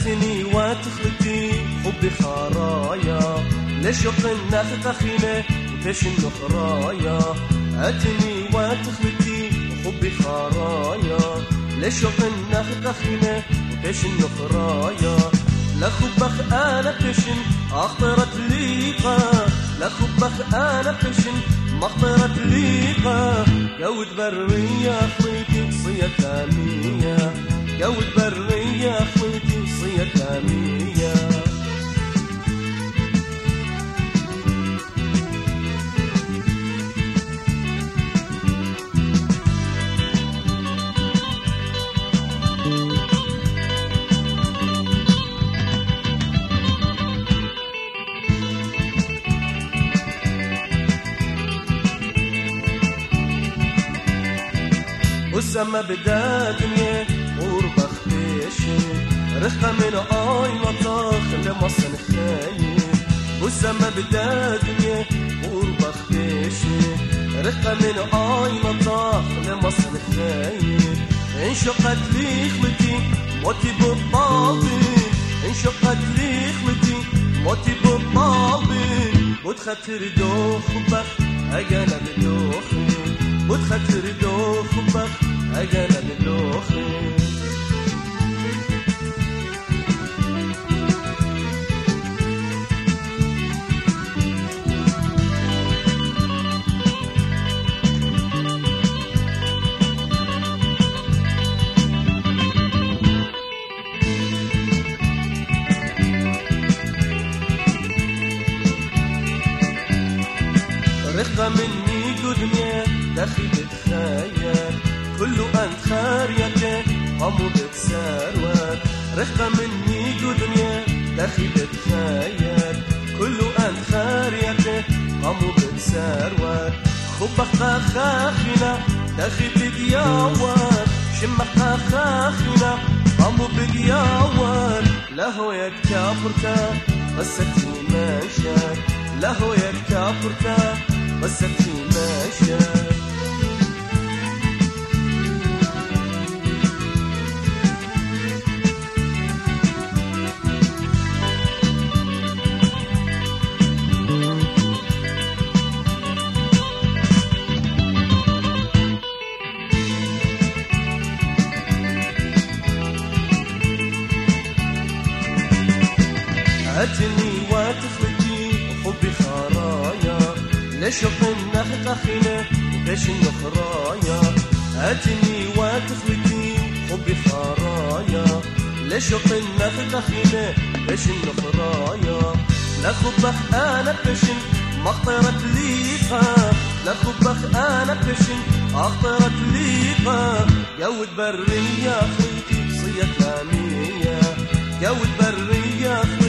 أتني وتخلتي حبي خرايا لشوق النخ خينة وتش النخرايا أتني وتخلتي حبي خرايا لشوق النخ خينة وتش النخرايا لخبخ أنا بتشن أخطرت ليقا لخبخ أنا بتشن مخطرت ليقا جود برية خليتي صية كامية جود برية خليتي صية كامية والسما بدا دنيا غربة خديشي رخة من آي مطاخ لمصن خايف والسما بدا دنيا غربة خديشي رخة من آي مطاخ لمصن خايف انشقت لي خلتي موتي بالطابي انشقت لي خلتي موتي بالطابي وتخطر دوخ بخ أجانا بدوخي وتخطر دوخ بخ أجانا بدوخي رخة مني قدمي داخل بتخيل كله أنت خاريته قاموا بتساروات رخة مني قدمي داخل بتخيل كله أنت خاريته قاموا بتساروات خبخ خاخنا داخل بدياوات شمخ خاخنا قاموا بدياوات لهو يا كافرتا بس في ماشاك لهو يا كافرتا بس في ماشاك أتني وتخلتي وحبي خرايا لشوق النخ خينة وتش النخرايا أتني وتخلتي وحبي خرايا لشوق النخ خينة وتش النخرايا لخبخ أنا بتشن مخطرت ليقا لخبخ أنا بتشن أخطرت ليقا جود برية خلتي صية كامية جود برية